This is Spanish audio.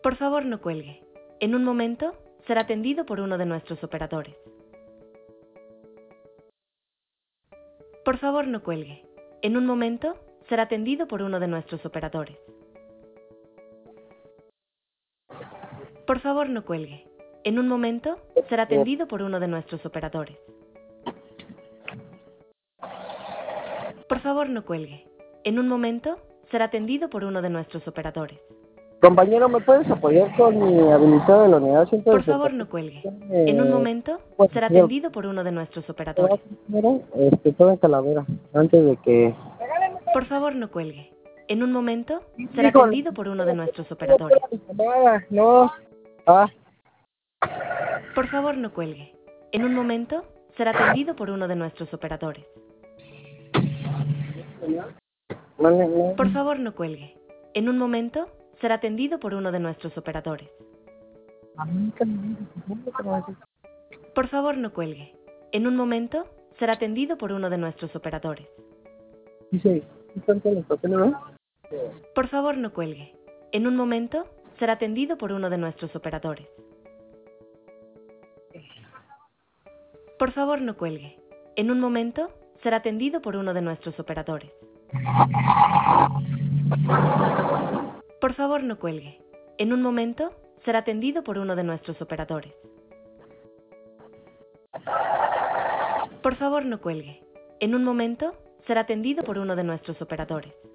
Por favor, no cuelgue. En un momento, será atendido por uno de nuestros operadores. Por favor, no cuelgue. En un momento, será atendido por uno de nuestros operadores. Por favor, no cuelgue. En un momento, será atendido por uno de nuestros operadores. Por favor, no cuelgue. En un momento, será atendido por uno de nuestros operadores. Compañero, ¿me puedes apoyar con mi habilitado de la unidad Por favor, no 167? cuelgue. En un momento, será Señor, atendido por uno de nuestros operadores. toda Calavera, antes de que... Por favor, no cuelgue. En un momento, será Híjole, atendido por uno de nuestros operadores. no. Ah, Por favor, no cuelgue. En un momento, será atendido por uno de nuestros operadores. no. Por favor, no cuelgue. En un momento, será atendido por uno de nuestros operadores. Por favor, no cuelgue. En un momento, será atendido por uno de nuestros operadores. Dice, ¿están todos los papeles, no? Por favor, no cuelgue. En un momento, será atendido por uno de nuestros operadores. Por favor, no cuelgue. En un momento, será atendido por uno de nuestros operadores. Por favor, no cuelgue. En un momento, será atendido por uno de nuestros operadores. Por favor, no cuelgue. En un momento, será atendido por uno de nuestros operadores.